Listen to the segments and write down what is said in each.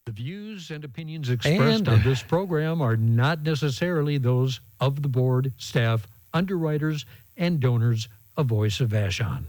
The views and opinions expressed on this program are not necessarily those of the board, staff, underwriters, and donors of Voice of Vashon.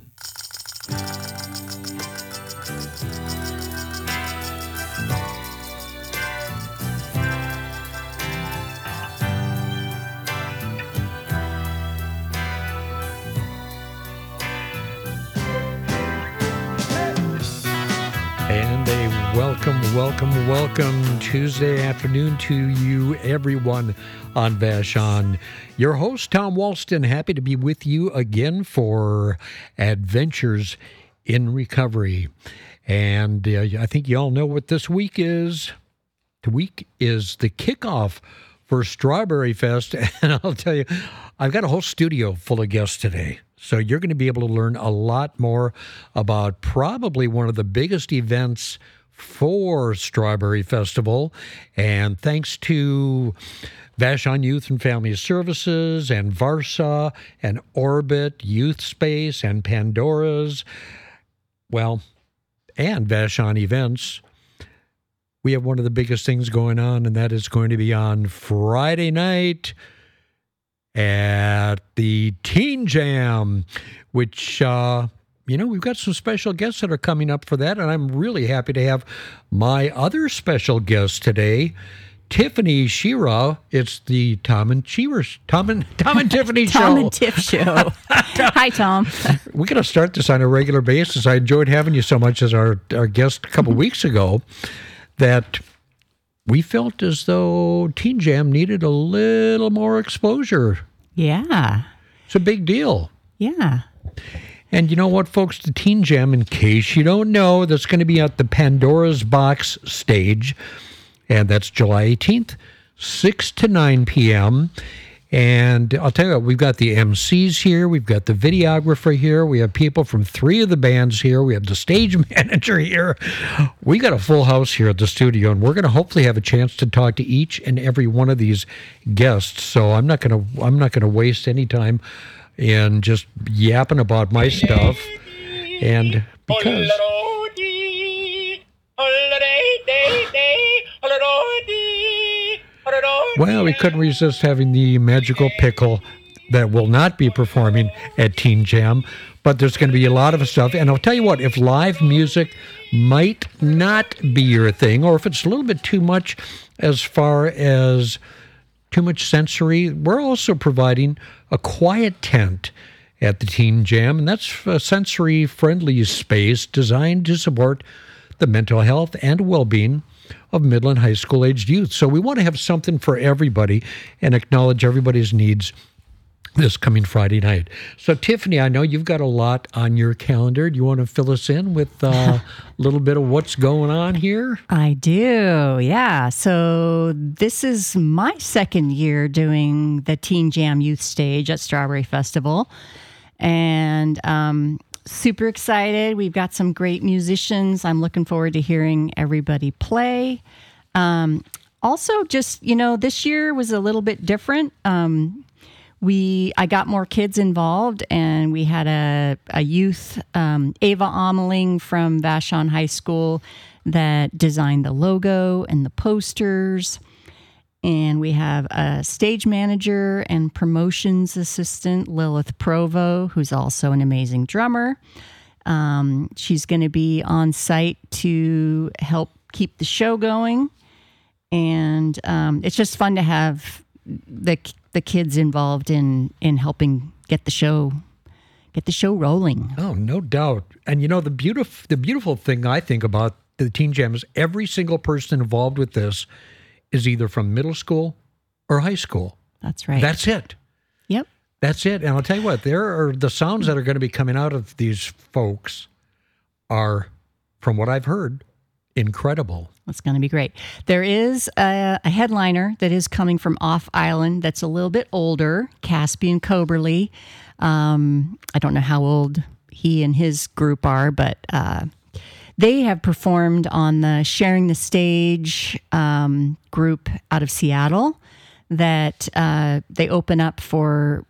And a welcome Tuesday afternoon to you, everyone on Vashon. Your host, Tom Walston, happy to be with you again for Adventures in Recovery. And I think you all know what this week is. The week is the kickoff for Strawberry Fest. And I'll tell you, I've got a whole studio full of guests today. So you're going to be able to learn a lot more about probably one of the biggest events for Strawberry Festival. And thanks to Vashon Youth and Family Services and Varsa and Orbit, Youth Space and Pandora's, and Vashon Events, we have one of the biggest things going on, and that is going to be on Friday night at the Teen Jam, which, we've got some special guests that are coming up for that, and I'm really happy to have my other special guest today, Tiffany Shira. It's the Tom and Tiffany show. Tom and Tiff show. Hi, Tom. We're going to start this on a regular basis. I enjoyed having you so much as our guest a couple weeks ago that we felt as though Teen Jam needed a little more exposure. Yeah. It's a big deal. Yeah. And you know what, folks? The Teen Jam, in case you don't know, that's going to be at the Pandora's Box stage. And that's July 18th, 6 to 9 p.m. And I'll tell you what, we've got the MCs here. We've got the videographer here. We have people from 3 of the bands here. We have the stage manager here. We got a full house here at the studio, and we're going to hopefully have a chance to talk to each and every one of these guests. So I'm not going to waste any time in just yapping about my stuff. And because we couldn't resist having the magical pickle that will not be performing at Teen Jam, but there's going to be a lot of stuff. And I'll tell you what, if live music might not be your thing, or if it's a little bit too much as far as too much sensory, we're also providing a quiet tent at the Teen Jam, and that's a sensory-friendly space designed to support the mental health and well-being of Midland High School-aged youth. So we want to have something for everybody and acknowledge everybody's needs this coming Friday night. So, Tiffany, I know you've got a lot on your calendar. Do you want to fill us in with a little bit of what's going on here? I do, yeah. So this is my second year doing the Teen Jam Youth Stage at Strawberry Festival. And super excited. We've got some great musicians. I'm looking forward to hearing everybody play. Also, just, this year was a little bit different. I got more kids involved, and we had a youth, Ava Ameling from Vashon High School, that designed the logo and the posters. And we have a stage manager and promotions assistant, Lilith Provo, who's also an amazing drummer. She's going to be on site to help keep the show going. And it's just fun to have the kids involved in helping get the show rolling. Oh, no doubt. And the beautiful thing I think about the Teen Jam is every single person involved with this is either from middle school or high school. That's right. That's it. Yep. That's it. And I'll tell you what, there are the sounds that are going to be coming out of these folks are, from what I've heard, incredible. It's going to be great. There is a headliner that is coming from off island that's a little bit older, Caspian Coberly. I don't know how old he and his group are, but they have performed on the Sharing the Stage group out of Seattle that they open up for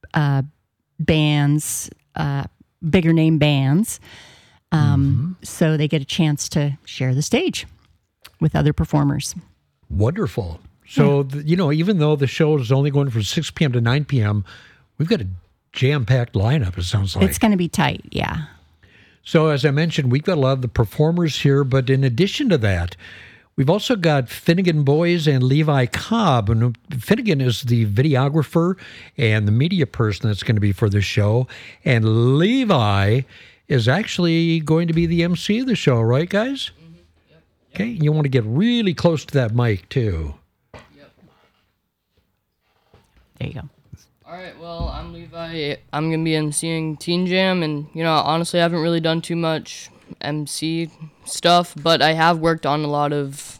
bands, bigger name bands. So they get a chance to share the stage. with other performers. Wonderful. So, even though the show is only going from 6 p.m. to 9 p.m., we've got a jam-packed lineup, it sounds like. It's going to be tight, yeah. So, as I mentioned, we've got a lot of the performers here, but in addition to that, we've also got Finnegan Boys and Levi Cobb. And Finnegan is the videographer and the media person that's going to be for the show. And Levi is actually going to be the MC of the show, right, guys? Mm-hmm. Yep. Okay, you want to get really close to that mic, too. Yep. There you go. All right, well, I'm Levi. I'm going to be emceeing Teen Jam, and, honestly, I haven't really done too much MC stuff, but I have worked on a lot of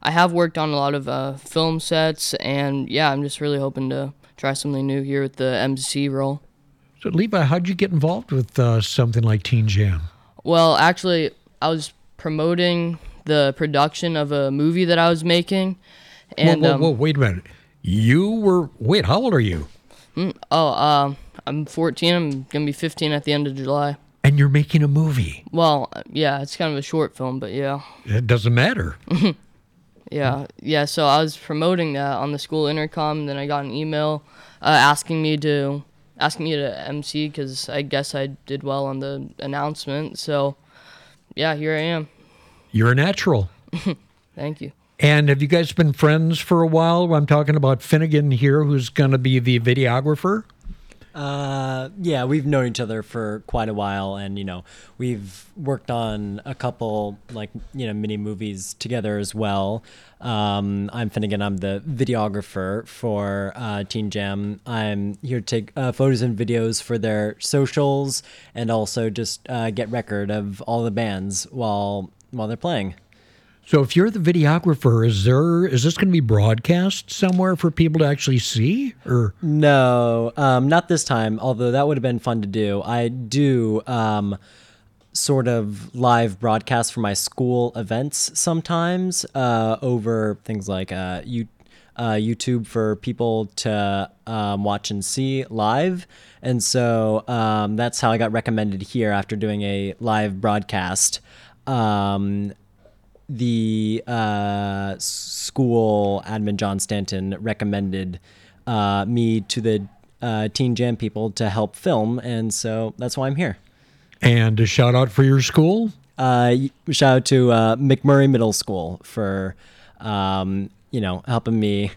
film sets, and, yeah, I'm just really hoping to try something new here with the MC role. So, Levi, how'd you get involved with something like Teen Jam? Well, actually, I was promoting the production of a movie that I was making, and... Whoa, wait a minute. How old are you? I'm 14. I'm going to be 15 at the end of July. And you're making a movie? Well, yeah, it's kind of a short film, but yeah. It doesn't matter. Yeah, so I was promoting that on the school intercom, and then I got an email asking me to MC because I guess I did well on the announcement. So, yeah, here I am. You're a natural. Thank you. And have you guys been friends for a while? I'm talking about Finnegan here, who's going to be the videographer. Yeah, we've known each other for quite a while, and we've worked on a couple mini movies together as well. I'm Finnegan. I'm the videographer for Teen Jam. I'm here to take photos and videos for their socials, and also just get record of all the bands while they're playing. So if you're the videographer, is this going to be broadcast somewhere for people to actually see? Or no, not this time, although that would have been fun to do. I do sort of live broadcasts for my school events sometimes over things like YouTube for people to watch and see live. And so that's how I got recommended here after doing a live broadcast. The school admin, John Stanton, recommended me to the Teen Jam people to help film, and so that's why I'm here. And a shout out for your school? Shout out to McMurray Middle School for, helping me,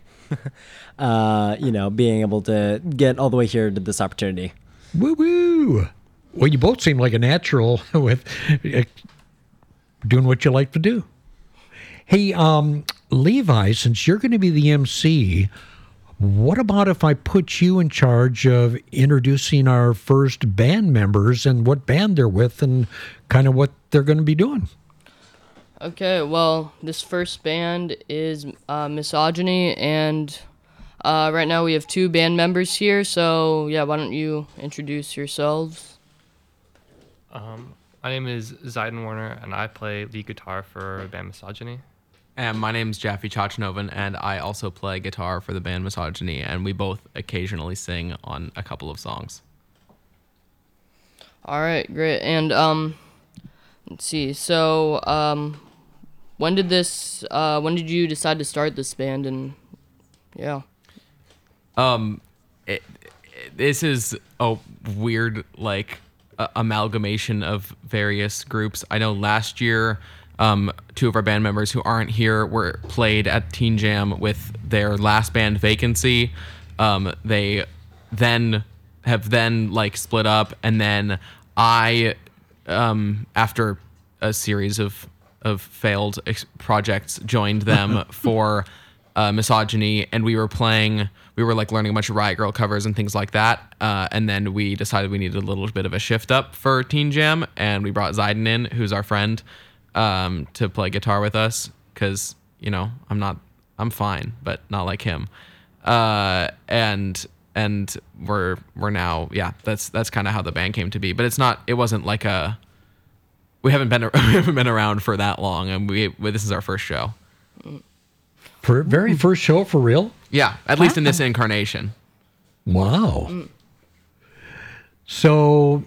being able to get all the way here to this opportunity. Woo-woo! Well, you both seem like a natural with doing what you like to do. Hey, Levi, since you're going to be the MC, what about if I put you in charge of introducing our first band members and what band they're with and kind of what they're going to be doing? Okay, well, this first band is Misogyny, and right now we have 2 band members here, so yeah, why don't you introduce yourselves? My name is Zayden Warner, and I play lead guitar for band Misogyny. And my name's Jaffe Chachnovan, and I also play guitar for the band Misogyny, and we both occasionally sing on a couple of songs. All right, great. And let's see. So, when did you decide to start this band? And yeah. This is a weird amalgamation of various groups. I know last year 2 of our band members who aren't here were played at Teen Jam with their last band Vacancy. They then have split up, and then I after a series of failed projects joined them for Misogyny, and we were learning a bunch of Riot Grrrl covers and things like that, and then we decided we needed a little bit of a shift up for Teen Jam, and we brought Zayden in, who's our friend, to play guitar with us, because I'm fine, but not like him, and we're now, yeah, that's kind of how the band came to be. But it wasn't like we haven't been around for that long, and this is our first show. For very first show, for real? Yeah, at least in this incarnation. Wow. So,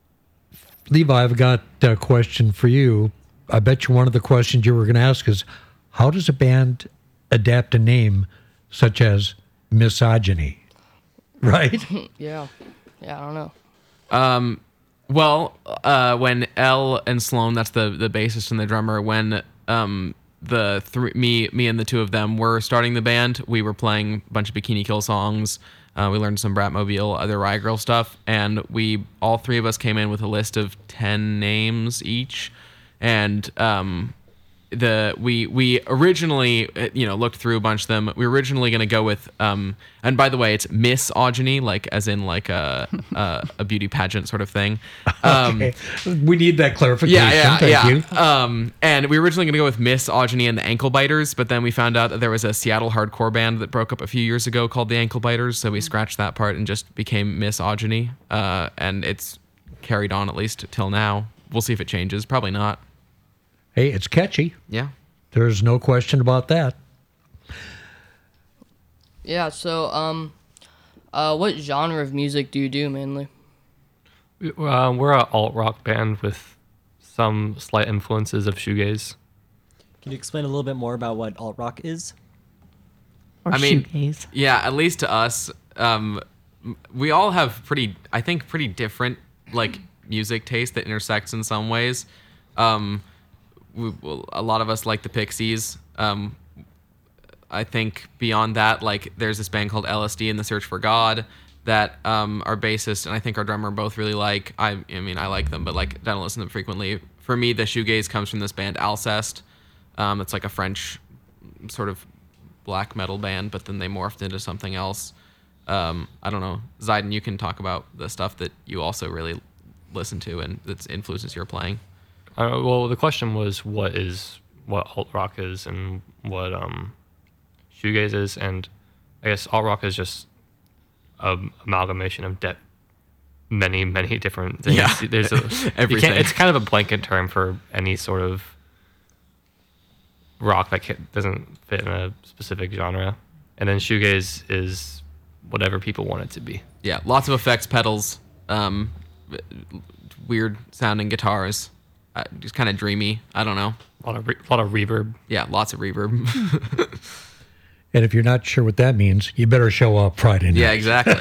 Levi, I've got a question for you. I bet you one of the questions you were going to ask is, how does a band adapt a name such as Misogyny? Right? Yeah. Yeah, I don't know. Well, when Elle and Sloan, that's the bassist and the drummer, when me and the two of them were starting the band, we were playing a bunch of Bikini Kill songs. We learned some Bratmobile, other Riot Grrrl stuff, and all three of us came in with a list of 10 names each, and we originally looked through a bunch of them. We were originally going to go with and by the way, it's Misogyny, like as in like a beauty pageant sort of thing. Okay. We need that clarification. Thank you. And we were originally going to go with Misogyny and the Ankle Biters, but then we found out that there was a Seattle hardcore band that broke up a few years ago called the Ankle Biters, so we scratched that part and just became Misogyny. And it's carried on at least till now. We'll see if it changes. Probably not. Hey, it's catchy. Yeah. There's no question about that. Yeah, so what genre of music do you do mainly? We're an alt rock band with some slight influences of shoegaze. Can you explain a little bit more about what alt rock is? Or I mean, shoegaze. yeah, at least to us, we all have pretty different like music taste that intersects in some ways. A lot of us like the Pixies. I think beyond that, like there's this band called LSD and the Search for God that our bassist and I think our drummer both really like. I mean, I like them, but like don't listen to them frequently. For me, the shoegaze comes from this band Alcest. It's like a French sort of black metal band, but then they morphed into something else. I don't know. Zaiden, you can talk about the stuff that you also really listen to and that influences your playing. Well, the question was what alt rock is and what shoegaze is, and I guess alt rock is just an amalgamation of many different things. Yeah, There's everything. It's kind of a blanket term for any sort of rock that doesn't fit in a specific genre, and then shoegaze is whatever people want it to be. Yeah, lots of effects pedals, weird sounding guitars. Just kind of dreamy. I don't know. A lot of reverb. Yeah, lots of reverb. And if you're not sure what that means, you better show up Friday night. Yeah, exactly.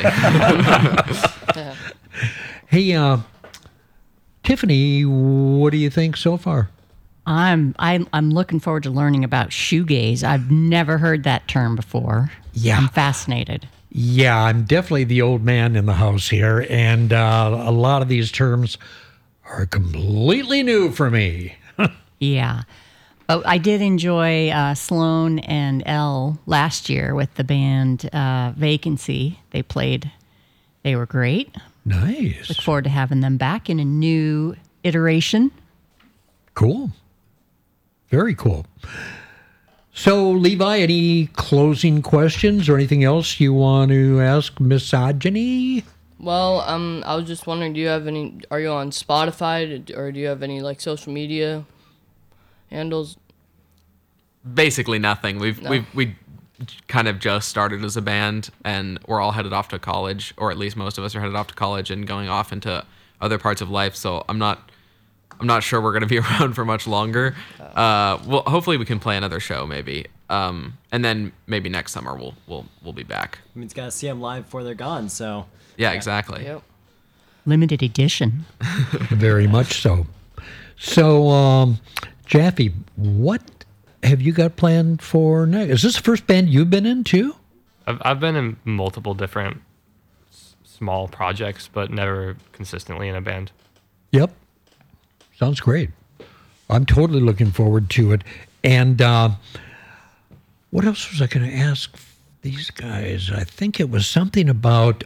Hey, Tiffany, what do you think so far? I'm looking forward to learning about shoegaze. I've never heard that term before. Yeah. I'm fascinated. Yeah, I'm definitely the old man in the house here, and a lot of these terms are completely new for me. Yeah. But I did enjoy Sloan and Elle last year with the band Vacancy. They played. They were great. Nice. Look forward to having them back in a new iteration. Cool. Very cool. So, Levi, any closing questions or anything else you want to ask Misogyny? Well, I was just wondering, are you on Spotify, or do you have any, like, social media handles? Basically nothing. We kind of just started as a band, and we're all headed off to college, or at least most of us are headed off to college and going off into other parts of life. So I'm not sure we're going to be around for much longer. Well, hopefully we can play another show maybe, and then maybe next summer we'll be back. I mean, it's got to see them live before they're gone, so. Yeah, exactly. Yep. Limited edition. Very much so. So, Jaffe, what have you got planned for next? Is this the first band you've been in too? I've been in multiple different small projects, but never consistently in a band. Yep. Sounds great. I'm totally looking forward to it. And what else was I going to ask these guys? I think it was something about,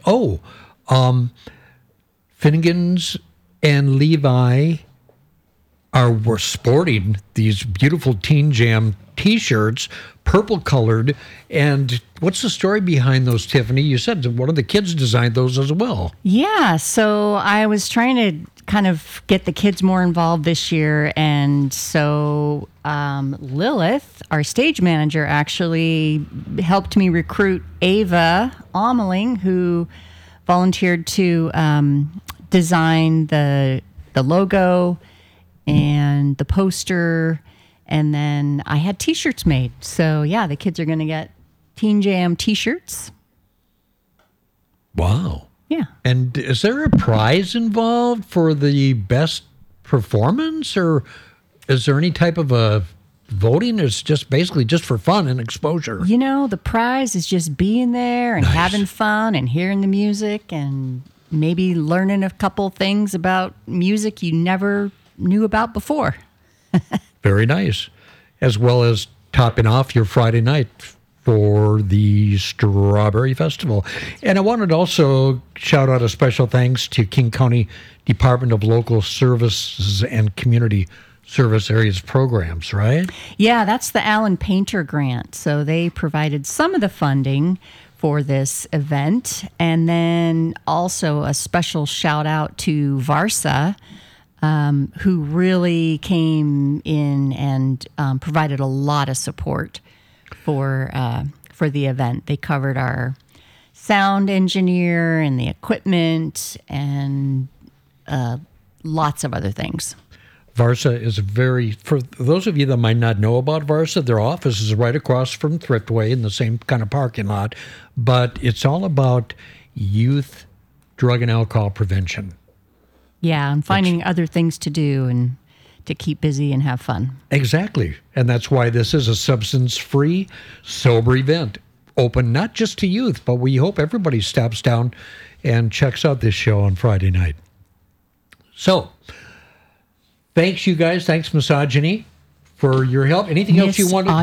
Finnegan's and Levi were sporting these beautiful Teen Jam T-shirts, purple colored. And what's the story behind those, Tiffany? You said one of the kids designed those as well. Yeah, so I was trying to kind of get the kids more involved this year, and so Lilith, our stage manager, actually helped me recruit Ava Omeling, who volunteered to design the logo and the poster And then I had T-shirts made. So yeah, the kids are going to get Teen Jam T-shirts. Wow. Yeah. And is there a prize involved for the best performance, or is there any type of a voting? It's just basically just for fun and exposure. You know, the prize is just being there and Nice. having fun and hearing the music and maybe learning a couple things about music you never knew about before. Very nice. As well as topping off your Friday night for the Strawberry Festival. And I wanted to also shout out a special thanks to King County Department of Local Services and Community Service Areas Programs, right? Yeah, that's the Allen Painter Grant. So they provided some of the funding for this event. And then also a special shout out to Varsa, who really came in and provided a lot of support for the event. They covered our sound engineer and the equipment and lots of other things. Varsa is for those of you that might not know about Varsa, their office is right across from Thriftway in the same kind of parking lot, but it's all about youth drug and alcohol prevention. Yeah, and finding other things to do and to keep busy and have fun. Exactly. And that's why this is a substance-free, sober event. Open not just to youth, but we hope everybody stops down and checks out this show on Friday night. So, thanks, you guys. Thanks, Misogyny, for your help. Anything else you want to...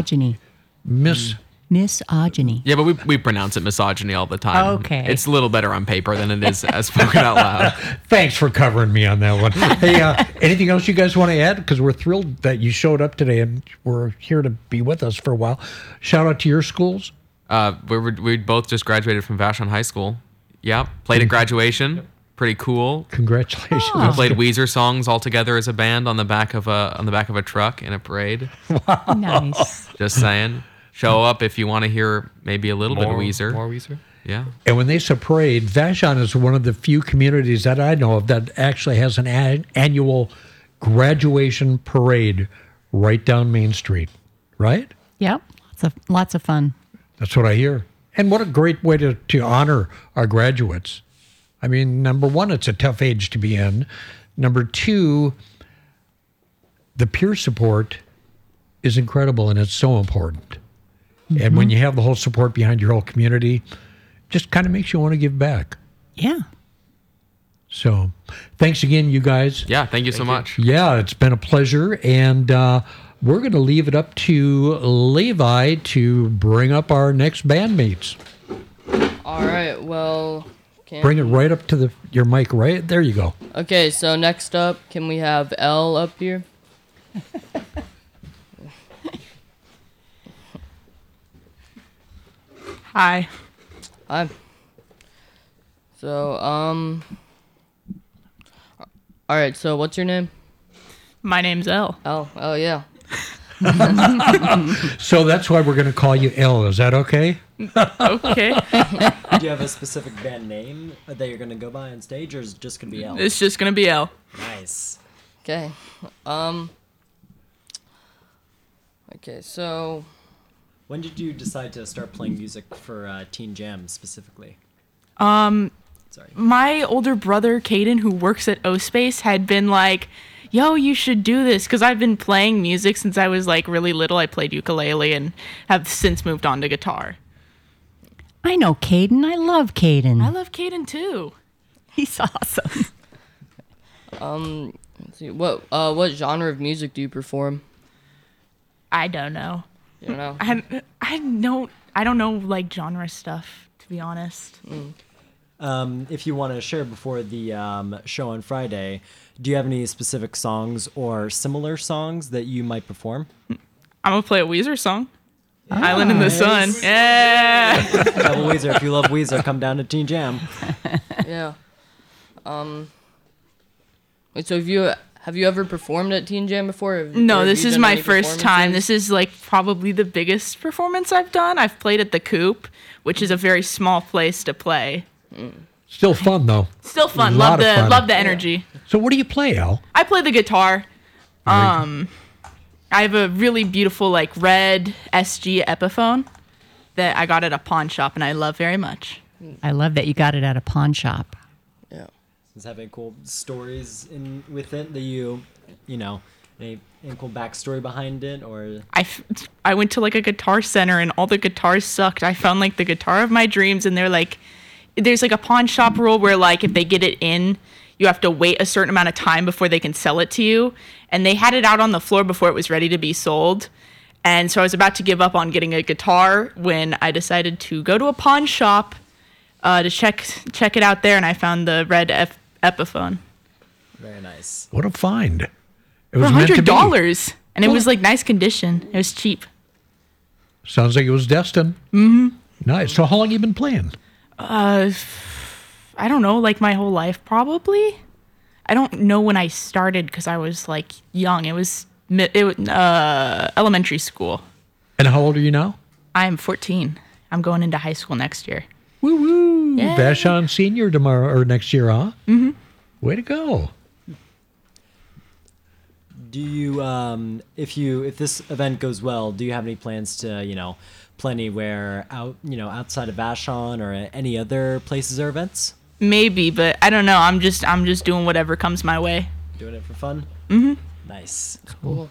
Misogyny. Yeah, but we pronounce it misogyny all the time. Okay. It's a little better on paper than it is as spoken out loud. Thanks for covering me on that one. Hey, anything else you guys want to add? Because we're thrilled that you showed up today and we're here to be with us for a while. Shout out to your schools. We both just graduated from Vashon High School. Yeah, played at graduation. Pretty cool. Congratulations. We played Weezer songs all together as a band on the back of a truck in a parade. Nice. Just saying. Show up if you want to hear maybe a little bit of Weezer. More Weezer. Yeah. And when they say parade, Vashon is one of the few communities that I know of that actually has an annual graduation parade right down Main Street, right? Yep. Lots of fun. That's what I hear. And what a great way to honor our graduates. I mean, number one, it's a tough age to be in. Number two, the peer support is incredible and it's so important. Mm-hmm. And when you have the whole support behind your whole community, just kind of makes you want to give back. Yeah. So thanks again, you guys. Yeah, thank you so much. Yeah, it's been a pleasure. And we're going to leave it up to Levi to bring up our next bandmates. All right, well... Bring it right up to your mic, right? There you go. Okay, so next up, can we have Elle up here? Hi. Hi. So, all right, so what's your name? My name's Elle. Elle. Oh, yeah. So that's why we're going to call you Elle. Is that okay? Okay. Do you have a specific band name that you're going to go by on stage, or is it just going to be Elle? It's just gonna be Elle. Nice. Okay. Okay, so... When did you decide to start playing music for Teen Jam specifically? Um, Sorry. my older brother, Caden, who works at O-Space, had been like, yo, you should do this, because I've been playing music since I was like really little. I played ukulele and have since moved on to guitar. I know Caden. I love Caden. I love Caden too. He's awesome. Let's see, what genre of music do you perform? I don't know. You know? I don't know like genre stuff, to be honest. If you want to share before the show on Friday, do you have any specific songs or similar songs that you might perform? I'm gonna play a Weezer song. Island in the Sun. Yeah. Double Weezer. If you love Weezer, come down to Teen Jam. Yeah. Wait, so have you ever performed at Teen Jam before? No, this is my performances? first time. This is like probably the biggest performance I've done. I've played at the Coop, which is a very small place to play. Still fun, though. Still fun. Lot Love of fun. love the energy. So what do you play, Al? I play the guitar. I have a really beautiful like red SG Epiphone that I got at a pawn shop and I love very much. I love that you got it at a pawn shop. Yeah. Does it have any cool stories with it that any cool backstory behind it, or? I went to like a guitar center and all the guitars sucked. I found like the guitar of my dreams, and they're like, there's like a pawn shop rule where like if they get it in, you have to wait a certain amount of time before they can sell it to you. And they had it out on the floor before it was ready to be sold. And so I was about to give up on getting a guitar when I decided to go to a pawn shop to check it out there, and I found the red Epiphone. Very nice. What a find. It For was meant to be. $100, and it was like nice condition. It was cheap. Sounds like it was destined. Mm-hmm. Nice. So how long you been playing? I don't know, like my whole life probably. I don't know when I started because I was like young. It was elementary school. And how old are you now? I'm 14. I'm going into high school next year. Woo woo! Yeah. Vashon Senior tomorrow or next year, huh? Mm-hmm. Way to go! Do you, if this event goes well, do you have any plans to, play anywhere outside of Vashon or any other places or events? Maybe, but I don't know. I'm just doing whatever comes my way. Doing it for fun? Mm-hmm. Nice. Cool.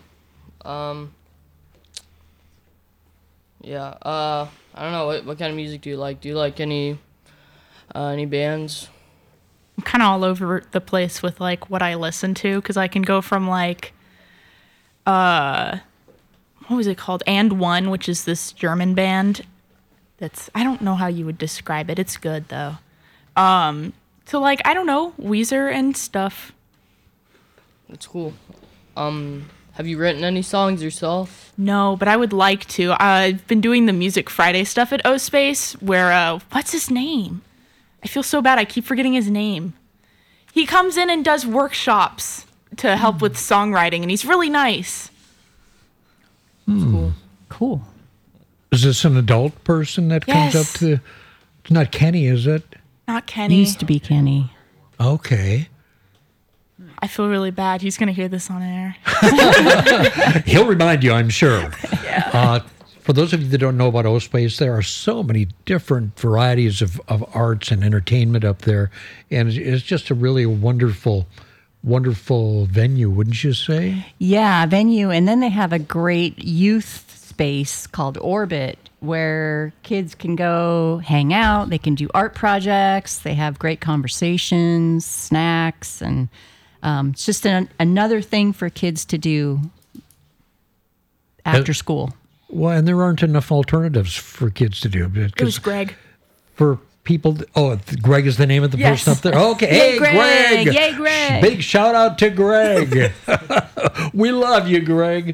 Yeah. I don't know. What kind of music do you like? Do you like any bands? I'm kind of all over the place with like what I listen to because I can go from like, what was it called? And One, which is this German band. I don't know how you would describe it. It's good though. So like I don't know, Weezer and stuff. That's cool. Have you written any songs yourself? No, but I would like to. I've been doing the Music Friday stuff at O Space where what's his name? I feel so bad. I keep forgetting his name. He comes in and does workshops to help with songwriting, and he's really nice. Cool. Cool. Is this an adult person that comes Yes. up to? It's not Kenny, is it? Not Kenny. Used to be Kenny. Okay. I feel really bad. He's going to hear this on air. He'll remind you, I'm sure. Yeah. For those of you that don't know about O-Space, there are so many different varieties of arts and entertainment up there. And it's just a really wonderful venue, wouldn't you say? Yeah, venue. And then they have a great youth space called Orbit where kids can go hang out. They can do art projects. They have great conversations, snacks, and it's just another thing for kids to do after school. Well, and there aren't enough alternatives for kids to do. It was Greg. For people, Greg is the name of the Yes. person up there. Okay, Yay, hey, Greg! Greg! Yay, Greg! Big shout out to Greg. We love you, Greg.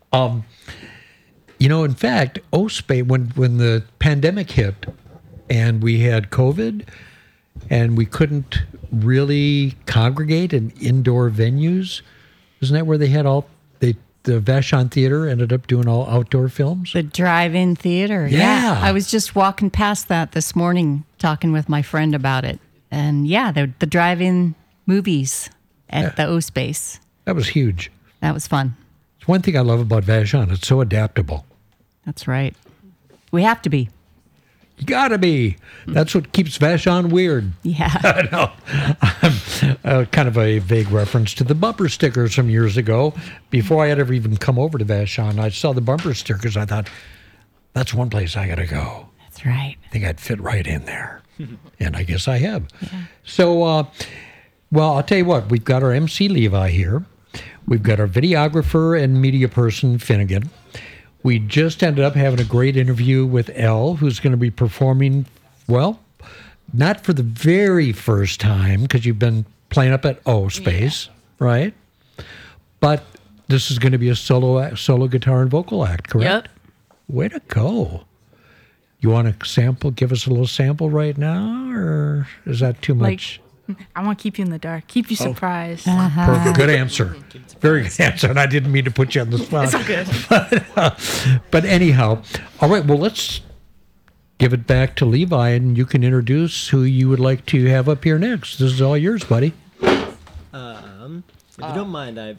In fact, O-Space, when the pandemic hit and we had COVID and we couldn't really congregate in indoor venues, isn't that where they had the Vashon Theater ended up doing all outdoor films? The drive-in theater. Yeah. I was just walking past that this morning talking with my friend about it. And yeah, the drive-in movies at the O-Space. That was huge. That was fun. It's one thing I love about Vashon. It's so adaptable. That's right. We have to be. You gotta be. That's what keeps Vashon weird. Yeah. No, kind of a vague reference to the bumper stickers from years ago. Before I had ever even come over to Vashon, I saw the bumper stickers. I thought, that's one place I gotta go. That's right. I think I'd fit right in there. And I guess I have. Yeah. So, well, I'll tell you what. We've got our MC Levi here. We've got our videographer and media person, Finnegan. We just ended up having a great interview with Elle, who's going to be performing, well, not for the very first time, because you've been playing up at O-Space, right? But this is going to be a solo guitar and vocal act, correct? Yep. Way to go. You want to give us a little sample right now, or is that too much? I want to keep you in the dark. Keep you surprised. Perfect. Good answer. Very good answer. And I didn't mean to put you on the spot. It's all good. But anyhow, all right, well, let's give it back to Levi, and you can introduce who you would like to have up here next. This is all yours, buddy. If you don't mind, I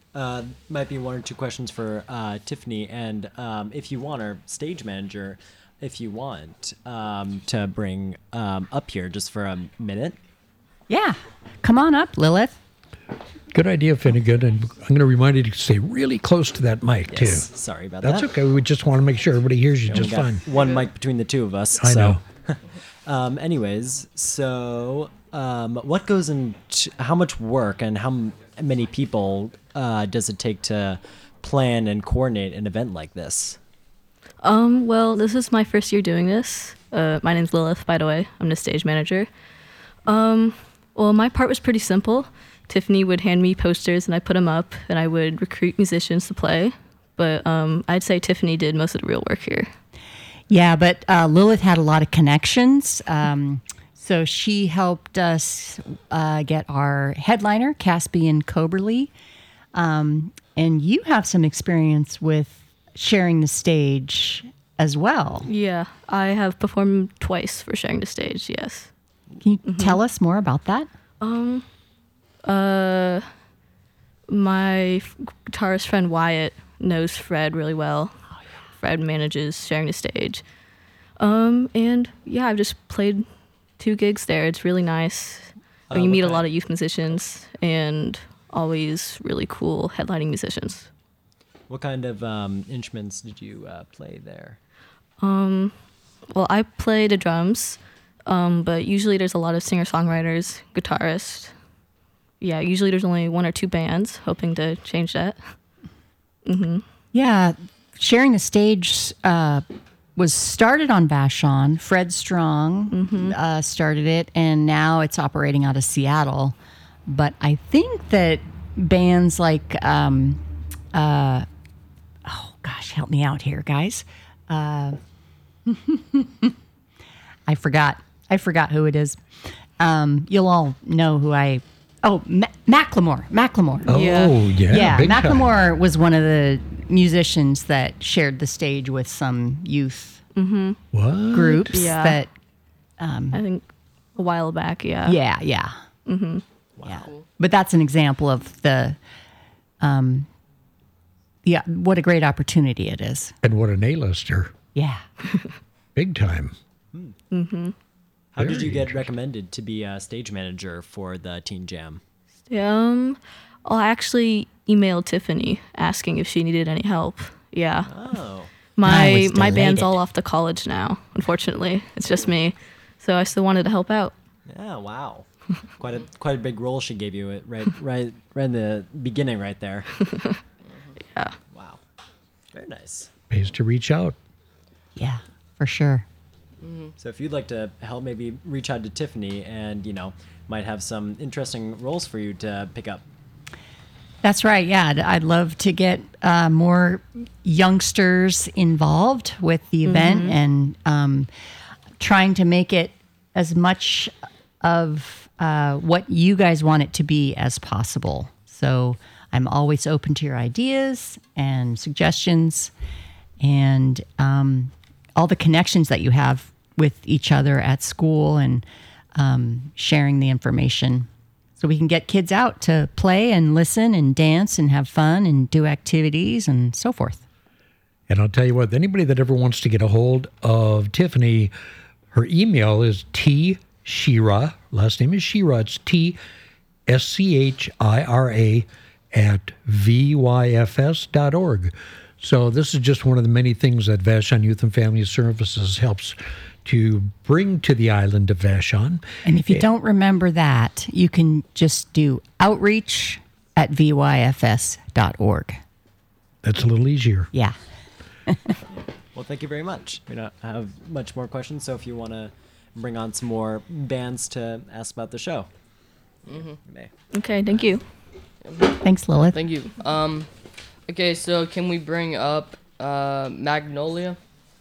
might be one or two questions for Tiffany, and if you want, our stage manager, if you want to bring up here just for a minute. Yeah. Come on up, Lilith. Good idea, Finnegan. And I'm going to remind you to stay really close to that mic, too. Yes, sorry about That's that. okay. We just want to make sure everybody hears you We just got fine. one mic between the two of us. I know. Anyways, so what goes into how much work and how many people does it take to plan and coordinate an event like this? Well, this is my first year doing this. My name's Lilith, by the way. I'm the stage manager. Well, my part was pretty simple. Tiffany would hand me posters and I put them up and I would recruit musicians to play. But I'd say Tiffany did most of the real work here. Yeah, but Lilith had a lot of connections. So she helped us get our headliner, Caspian Coberly. And you have some experience with sharing the stage as well. Yeah, I have performed twice for sharing the stage, yes. Can you tell us more about that? My guitarist friend Wyatt knows Fred really well. Fred manages sharing the stage. And yeah, I've just played 2 gigs there. It's really nice. You meet a lot of youth musicians and always really cool headlining musicians. What kind of instruments did you play there? Well, I play the drums, but usually there's a lot of singer-songwriters, guitarists. Yeah, usually there's only 1 or 2 bands, hoping to change that. Yeah, sharing the stage was started on Vashon. Fred Strong started it, and now it's operating out of Seattle. But I think that bands like, oh gosh, help me out here, guys. I forgot who it is. You'll all know who I. Oh, Macklemore. Oh, yeah. Big time. Macklemore was one of the musicians that shared the stage with some youth What? groups. Yeah. That. I think a while back, yeah. Yeah. Yeah. But that's an example of the. Yeah, what a great opportunity it is. And what an A-lister. Yeah. Big time. How did you Very get recommended to be a stage manager for the Teen Jam? Well, I actually emailed Tiffany asking if she needed any help. Yeah. Oh. I was My band's delighted. all off to college now, unfortunately. It's just me. So I still wanted to help out. Yeah, wow. Quite a big role she gave you right in the beginning right there. Yeah. Wow. Very nice. Pays to reach out. Yeah, for sure. So if you'd like to help, maybe reach out to Tiffany and, might have some interesting roles for you to pick up. That's right. Yeah, I'd love to get more youngsters involved with the event and trying to make it as much of what you guys want it to be as possible. So I'm always open to your ideas and suggestions and all the connections that you have with each other at school and sharing the information. So we can get kids out to play and listen and dance and have fun and do activities and so forth. And I'll tell you what, anybody that ever wants to get a hold of Tiffany, her email is tshira, last name is Shira, it's TSCHIRA @vyfs.org. So this is just one of the many things that Vashon Youth and Family Services helps to bring to the island of Vashon. And if you don't remember that, you can just do outreach at vyfs.org. That's a little easier. Yeah. Well, thank you very much. We don't have much more questions, so if you want to bring on some more bands to ask about the show, you may. Okay, thank you. Thanks, Lilith. Thank you. Okay, so can we bring up Magnolia?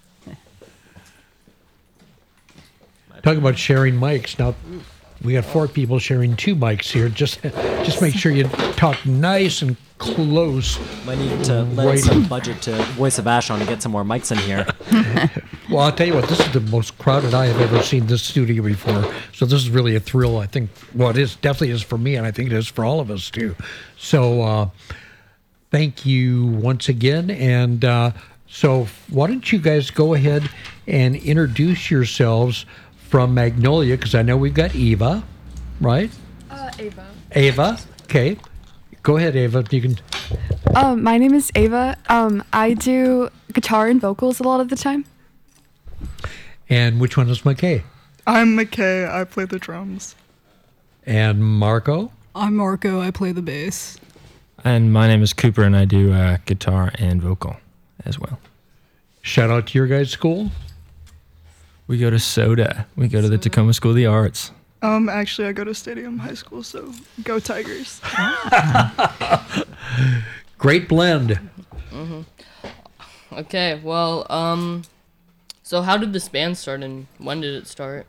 Talk about sharing mics. Now, we got 4 people sharing 2 mics here. Just make sure you talk nice and close. Might need to let some budget to Voice of Vashon and get some more mics in here. Well, I'll tell you what, this is the most crowded I have ever seen this studio before. So this is really a thrill, I think. Well, it is definitely is for me, and I think it is for all of us, too. So Thank you once again. And so why don't you guys go ahead and introduce yourselves from Magnolia, because I know we've got Eva, right? Ava. Ava. Okay. Go ahead, Ava. You can. My name is Ava. I do guitar and vocals a lot of the time. And which one is McKay? I'm McKay. I play the drums. And Marco? I'm Marco. I play the bass. And my name is Cooper, and I do guitar and vocal as well. Shout out to your guys' school. We go to SOTA. We go to the Tacoma School of the Arts. Actually, I go to Stadium High School, so go Tigers. Great blend. Okay, well, so how did this band start and when did it start?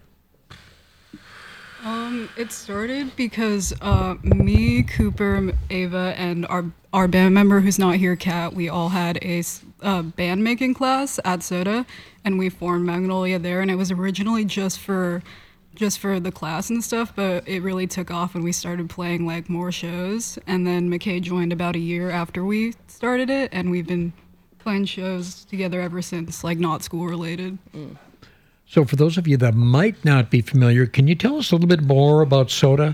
It started because me, Cooper, Ava, and our band member who's not here, Kat, we all had a band making class at SOTA, and we formed Magnolia there. And it was originally just for the class and stuff, but it really took off when we started playing like more shows. And then McKay joined about a year after we started it, and we've been playing shows together ever since, like not school related. So for those of you that might not be familiar, can you tell us a little bit more about SOTA?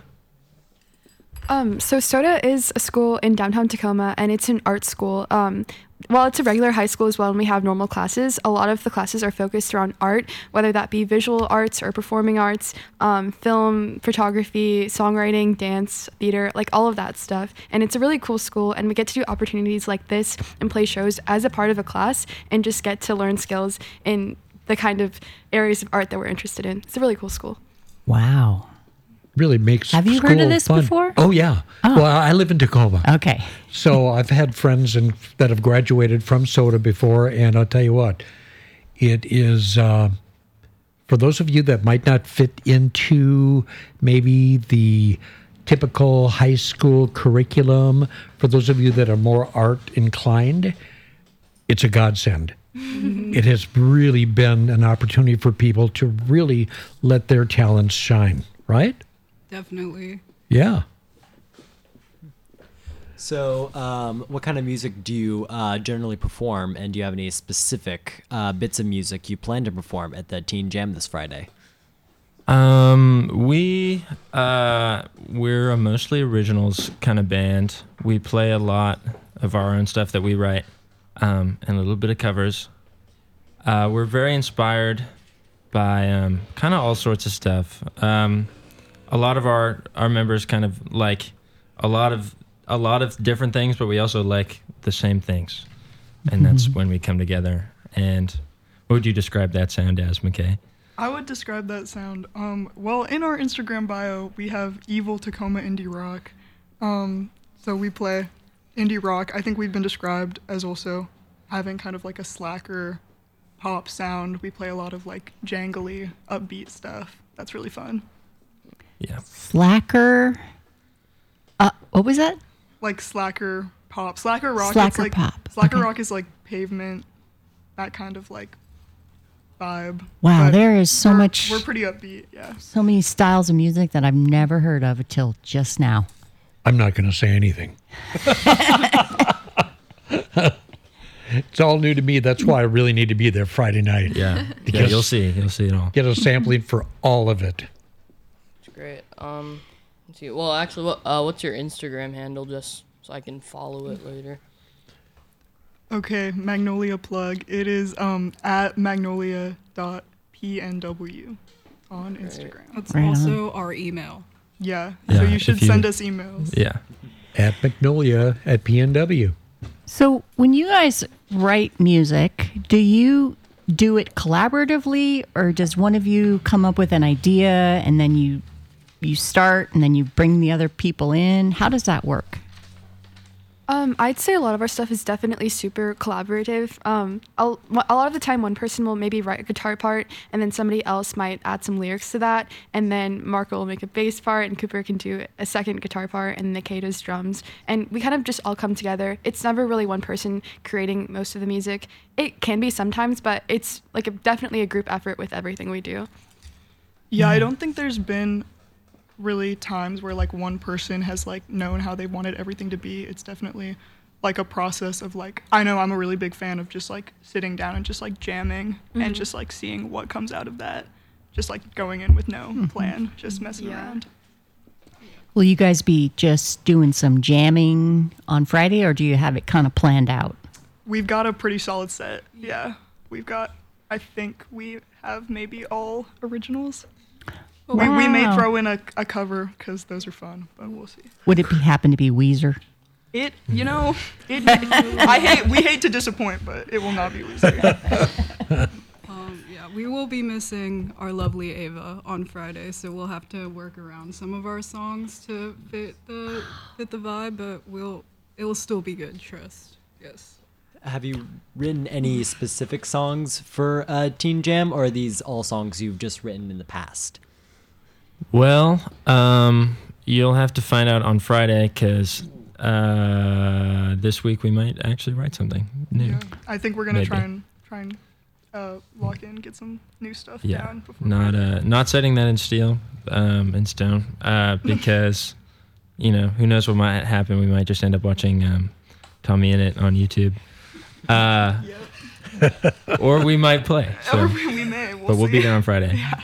So SOTA is a school in downtown Tacoma, and it's an art school. While it's a regular high school as well, and we have normal classes, a lot of the classes are focused around art, whether that be visual arts or performing arts, film, photography, songwriting, dance, theater, like all of that stuff. And it's a really cool school, and we get to do opportunities like this and play shows as a part of a class and just get to learn skills in the kind of areas of art that we're interested in. It's a really cool school. Wow. Really makes Have you heard school of this fun. before? Oh, yeah. Oh. Well, I live in Tacoma. Okay. So I've had friends that have graduated from SOTA before, and I'll tell you what, it is, for those of you that might not fit into maybe the typical high school curriculum, for those of you that are more art inclined, it's a godsend. It has really been an opportunity for people to really let their talents shine, right? Definitely. Yeah. So, what kind of music do you generally perform, and do you have any specific bits of music you plan to perform at the Teen Jam this Friday? We're a mostly originals kind of band. We play a lot of our own stuff that we write, and a little bit of covers. We're very inspired by kind of all sorts of stuff. A lot of our members kind of like a lot of different things, but we also like the same things, and that's when we come together. And what would you describe that sound as, McKay? I would describe that sound. Well, in our Instagram bio, we have Evil Tacoma Indie Rock. So we play indie rock. I think we've been described as also having kind of like a slacker pop sound. We play a lot of like jangly, upbeat stuff. That's really fun. Yeah. Slacker. What was that? Like slacker pop, slacker rock. Slacker it's like, pop. Slacker Okay. rock is like Pavement, that kind of like vibe. Wow, But there is so we're- much. We're pretty upbeat, yeah. So many styles of music that I've never heard of until just now. I'm not going to say anything. It's all new to me. That's why I really need to be there Friday night. Yeah. Because You'll see it all. Get a sampling for all of it. It's great. Let's see. Well, actually, what's your Instagram handle, just so I can follow it later? Okay, Magnolia plug. It is at magnolia.pnw on Instagram. That's Right on. also our email. Yeah, Yeah, so you if should you- send us emails. Yeah. At Magnolia at PNW. So when you guys write music, do you do it collaboratively, or does one of you come up with an idea and then you start and then you bring the other people in? How does that work? I'd say a lot of our stuff is definitely super collaborative. A lot of the time, one person will maybe write a guitar part, and then somebody else might add some lyrics to that, and then Marco will make a bass part, and Cooper can do a second guitar part, and Nikkei does drums. And we kind of just all come together. It's never really one person creating most of the music. It can be sometimes, but it's like definitely a group effort with everything we do. Yeah, I don't think there's been really times where like one person has like known how they wanted everything to be. It's definitely like a process of like, I know I'm a really big fan of just like sitting down and just like jamming and just like seeing what comes out of that. Just like going in with no plan, just messing around. Will you guys be just doing some jamming on Friday, or do you have it kind of planned out? We've got a pretty solid set. Yeah. I think we have maybe all originals. Wow. We may throw in a cover because those are fun, but we'll see. Would it happen to be Weezer? We hate to disappoint, but it will not be Weezer. Yeah, we will be missing our lovely Ava on Friday, so we'll have to work around some of our songs to fit the vibe, but it will still be good, trust. Yes. Have you written any specific songs for Teen Jam, or are these all songs you've just written in the past? Well, you'll have to find out on Friday, because this week we might actually write something new. Yeah. I think we're gonna Maybe. try and lock in, get some new stuff Yeah, down. Before not setting that in stone, because who knows what might happen. We might just end up watching Tommy in It on YouTube, or we might play. So. Or we may. We'll be there on Friday. Yeah.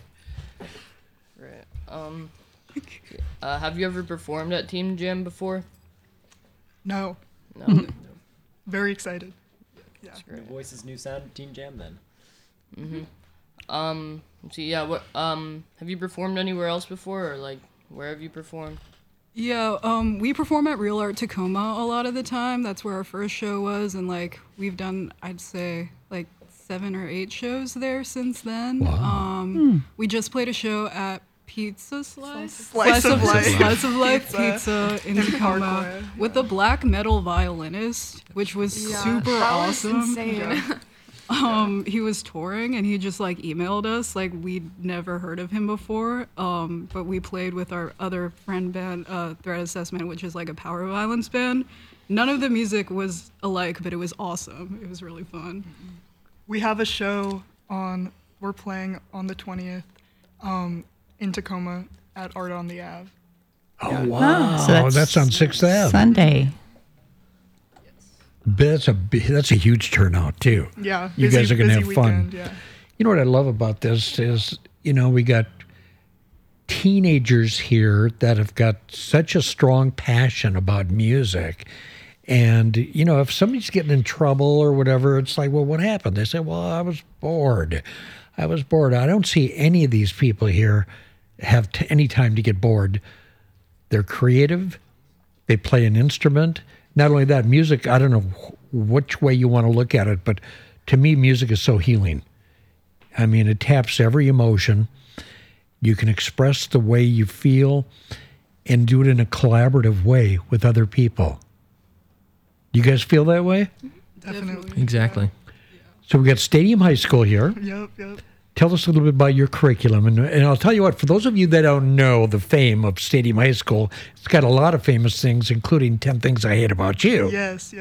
Right. Have you ever performed at Teen Jam before? No. No. Very excited. Yeah. New voices, new sound, Teen Jam then. Let's see. Yeah. What? Have you performed anywhere else before, or like where have you performed? Yeah, we perform at Real Art Tacoma a lot of the time. That's where our first show was, and like we've done, I'd say, like 7 or 8 shows there since then. Wow. We just played a show at Pizza Slice of Life Pizza in Tacoma with a black metal violinist, which was super awesome. Was insane. He was touring and he just like emailed us, like we'd never heard of him before. But we played with our other friend band, Threat Assessment, which is like a power violence band. None of the music was alike, but it was awesome. It was really fun. We have a show we're playing on the 20th in Tacoma at Art on the Ave. Oh, wow. So that's on 6th Ave. Sunday. That's a huge turnout, too. Yeah. You guys are going to have fun. Weekend, yeah. You know what I love about this is, we got teenagers here that have got such a strong passion about music. And, if somebody's getting in trouble or whatever, it's like, well, what happened? They say, well, I was bored. I don't see any of these people here have any time to get bored. They're creative. They play an instrument. Not only that, music, I don't know which way you want to look at it, but to me, music is so healing. I mean, it taps every emotion. You can express the way you feel and do it in a collaborative way with other people. Do you guys feel that way? Definitely. Exactly. So we got Stadium High School here. Yep. Tell us a little bit about your curriculum. And I'll tell you what, for those of you that don't know the fame of Stadium High School, it's got a lot of famous things, including 10 Things I Hate About You. Yes.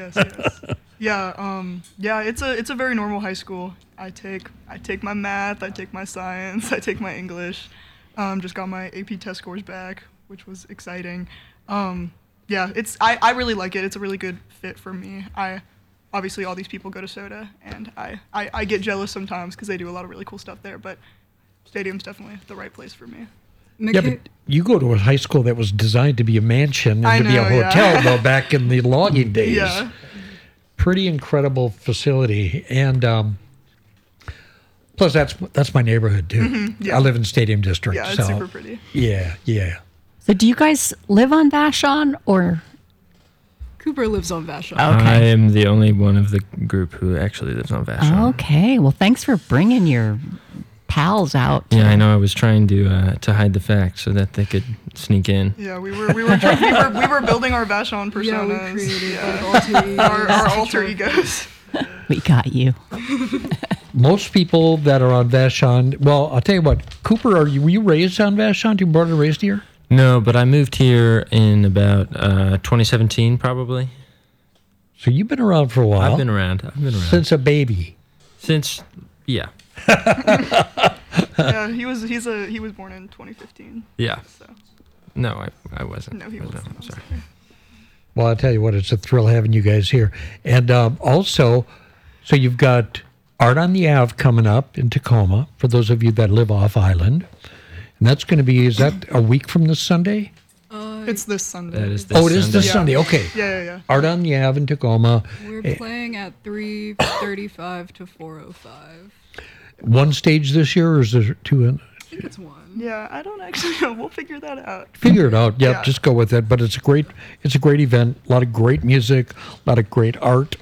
Yeah, it's a very normal high school. I take my math, I take my science, I take my English. Just got my AP test scores back, which was exciting. Yeah, I really like it. It's a really good fit for me. Obviously, all these people go to Soda, and I get jealous sometimes because they do a lot of really cool stuff there, but Stadium's definitely the right place for me. Yeah, but you go to a high school that was designed to be a mansion and to be a hotel, though, back in the logging days. Yeah. Pretty incredible facility. And plus, that's my neighborhood, too. Mm-hmm, yeah. I live in Stadium District. Yeah, it's so, super pretty. Yeah. So do you guys live on Vashon, or? Cooper lives on Vashon. Okay. I am the only one of the group who actually lives on Vashon. Okay. Well, thanks for bringing your pals out. Yeah, I know. I was trying to hide the fact so that they could sneak in. Yeah, we were building our Vashon personas. Yeah, we created our alter egos. We got you. Most people that are on Vashon, well, I'll tell you what, Cooper, were you raised on Vashon? You born and raised here? No, but I moved here in about 2017, probably. So you've been around for a while. I've been around. Since a baby. Yeah. Yeah, he was born in 2015. Yeah. So. No, I wasn't. No, he wasn't. I'm sorry. Well, I'll tell you what, it's a thrill having you guys here. And also, so you've got Art on the Ave coming up in Tacoma, for those of you that live off island. And that's going to be, is that a week from this Sunday? It's this Sunday. That is this Oh, it is this Sunday. Sunday. Okay. Yeah. Art on the Ave in Tacoma. We're playing at 3:35 to 4:05. One stage this year, or is there two? I think it's one. Yeah, I don't actually know. We'll figure that out. Figure it out. Yep, Yeah. just go with it. But it's a great event. A lot of great music, a lot of great art,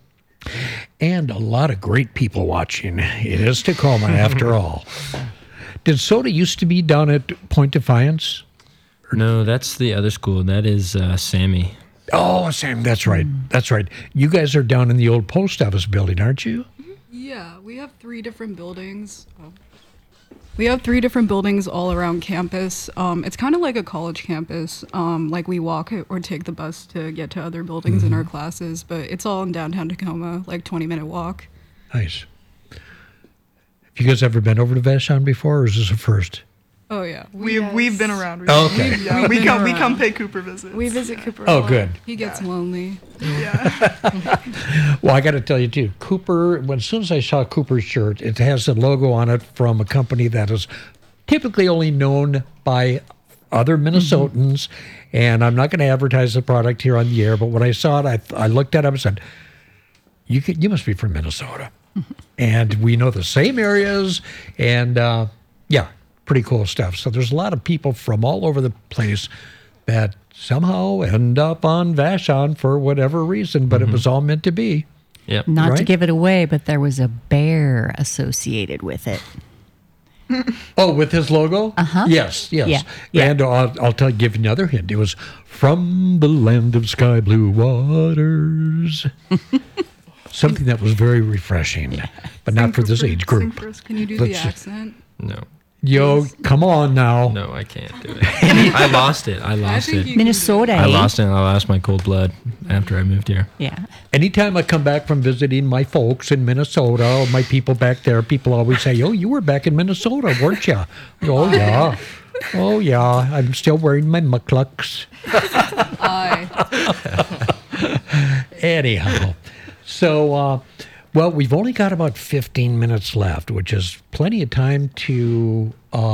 and a lot of great people watching. It is Tacoma, after all. Did Soda used to be down at Point Defiance? No, that's the other school. That is Sammy. Oh, Sam, that's right. That's right. You guys are down in the old post office building, aren't you? Yeah, we have 3 different buildings. We have 3 different buildings all around campus. It's kind of like a college campus. Like we walk or take the bus to get to other buildings in our classes, but it's all in downtown Tacoma, like 20-minute walk. Nice. Have you guys ever been over to Vashon before, or is this a first? Oh yeah, We've been around. Oh, okay. Yeah, we come pay Cooper visits. We visit Cooper. a Oh, lot. good. he gets lonely. Yeah. Well, I got to tell you too, Cooper. As soon as I saw Cooper's shirt, it has a logo on it from a company that is typically only known by other Minnesotans, and I'm not going to advertise the product here on the air. But when I saw it, I looked at it and said, "You must be from Minnesota," and we know the same areas, and yeah, pretty cool stuff. So there's a lot of people from all over the place that somehow end up on Vashon for whatever reason, but it was all meant to be. Yep. Not to Right. give it away, but there was a bear associated with it. Oh, with his logo? Uh-huh. Yes. Yeah, yeah. And I'll give you another hint. It was from the land of sky blue waters. Something that was very refreshing, but not for this age group. Can you do the Let's- accent? No. Yo, come on now. No, I can't do it. I lost it. I lost think it. you can Minnesota. I eh? lost it. And I lost my cold blood after I moved here. Yeah. Anytime I come back from visiting my folks in Minnesota or my people back there, people always say, "Oh, you were back in Minnesota, weren't you?" Oh, yeah. Oh, yeah. I'm still wearing my mucklucks. Anyhow, so, well, we've only got about 15 minutes left, which is plenty of time to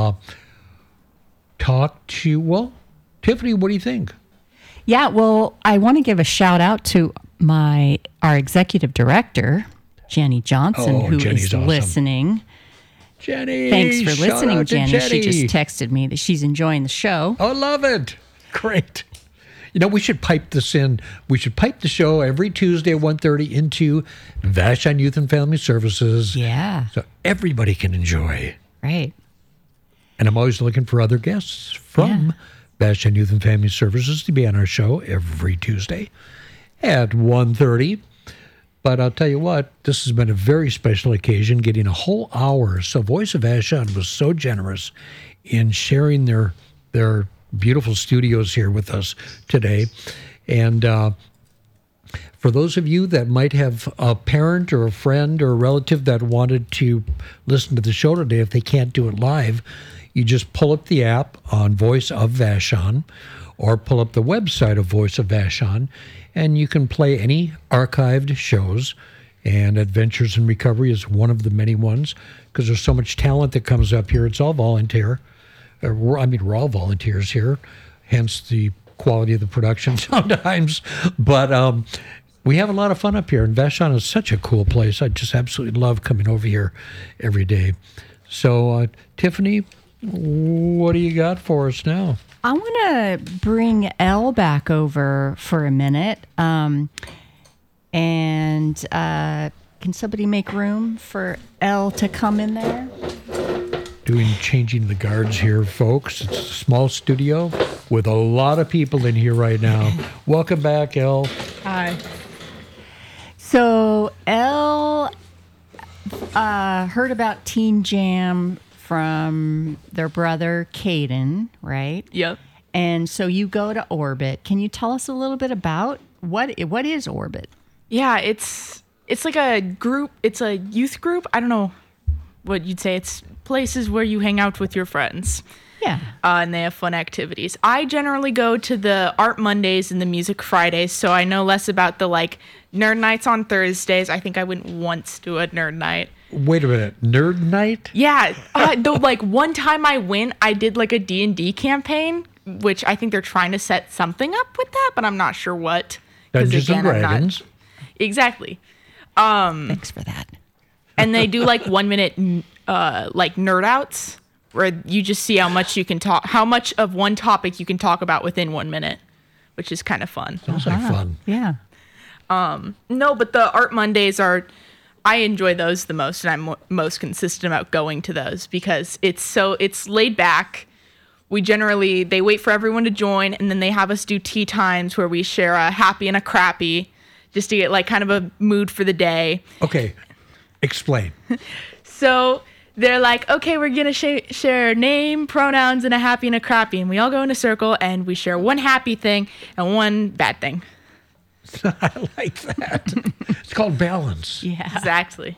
talk to, well, Tiffany, what do you think? Yeah, well, I want to give a shout out to our executive director, Jenny Johnson, Oh, who Jenny's is awesome. listening. Jenny! Thanks for shout listening, out to Jenny. She just texted me that she's enjoying the show. I love it. Great. You know, we should pipe this in. We should pipe the show every Tuesday at 1:30 into Vashon Youth and Family Services. Yeah, So everybody can enjoy. right. And I'm always looking for other guests from Vashon Youth and Family Services to be on our show every Tuesday at 1:30. But I'll tell you what, this has been a very special occasion, getting a whole hour. So Voice of Vashon was so generous in sharing their beautiful studios here with us today. And for those of you that might have a parent or a friend or a relative that wanted to listen to the show today, if they can't do it live, you just pull up the app on Voice of Vashon or pull up the website of Voice of Vashon, and you can play any archived shows. And Adventures in Recovery is one of the many ones, because there's so much talent that comes up here. It's all volunteer. We're all volunteers here, hence the quality of the production sometimes. But we have a lot of fun up here, and Vashon is such a cool place. I just absolutely love coming over here every day. So, Tiffany, what do you got for us now? I want to bring Elle back over for a minute. And can somebody make room for Elle to come in there? Changing the guards here, folks. It's a small studio with a lot of people in here right now. Welcome back, Elle. Hi. So Elle heard about Teen Jam from their brother Caden, right? Yep. And so you go to Orbit. Can you tell us a little bit about what is Orbit? Yeah, it's like a group. It's a youth group. I don't know what you'd say. It's places where you hang out with your friends. Yeah. And they have fun activities. I generally go to the Art Mondays and the Music Fridays, so I know less about the like nerd nights on Thursdays. I think I went once to a nerd night. Wait a minute, nerd night? Yeah, though like one time I went, I did like a D&D campaign, which I think they're trying to set something up with that, but I'm not sure what. 'Cause Dungeons and again, I'm not- Dragons. Exactly. Thanks for that. And they do like 1 minute like nerd outs where you just see how much you can talk, how much of one topic you can talk about within 1 minute, which is kind of fun. Sounds like fun. Yeah. No, but the Art Mondays are, I enjoy those the most, and I'm most consistent about going to those because it's laid back. They wait for everyone to join, and then they have us do tea times where we share a happy and a crappy just to get like kind of a mood for the day. Okay, explain. So they're like, okay, we're going to share name, pronouns, and a happy and a crappy. And we all go in a circle and we share one happy thing and one bad thing. I like that. It's called balance. Yeah. Exactly.